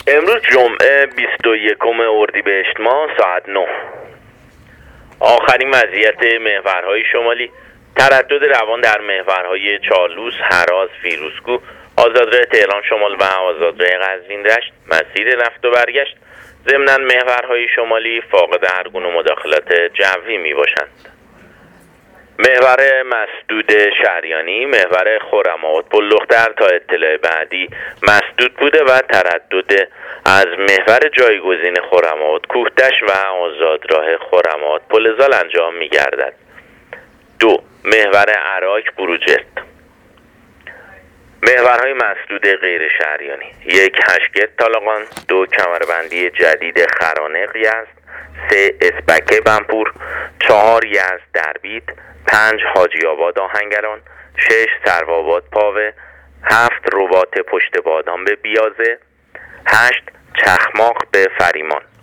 امروز جمعه 21 اردیبهشت ماه ساعت 9. آخرین وضعیت محورهای شمالی: تردد روان در محورهای چالوس، هراز، فیروزکوه، آزادراه تهران شمال و آزادراه قزوین رشت مسیر رفت و برگشت. ضمناً محورهای شمالی فاقد هر گونه مداخلات جوی می باشند. محور مسدود شهریانی، محور خرم‌آباد پل‌دختر تا اطلاع بعدی مسدود بوده و تردد از محور جایگزین خرم‌آباد کوهتش و آزادراه خرم‌آباد پل‌زال انجام می‌گردد. 2. محور عراک بروجرد. محورهای مسدود غیر شهریانی: 1. هشگرد طالقان، 2. کمربندی جدید خرانق یزد، 3. اسبکه بنپور، 4. یزد دربید، 5. حاجی آباد آهنگران، 6. سروآباد پاوه، 7. رباط پشت بادام به بیازه، 8. چخماق به فریمان.